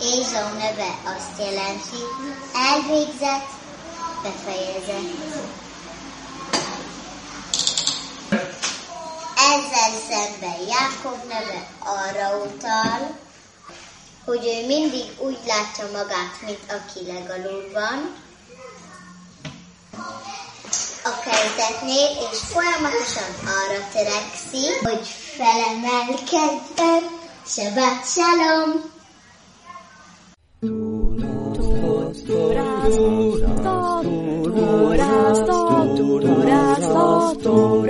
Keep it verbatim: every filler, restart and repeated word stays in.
Ézsau neve azt jelenti, elvégzett, befejezett. Ezzel szemben Jákob neve arra utal, hogy ő mindig úgy látja magát, mint aki legalul van a kezdetnél, és folyamatosan arra törekszik, hogy felemelkedjen. Shabbat shalom! Torah, Torah, Torah, Torah, Torah, Torah,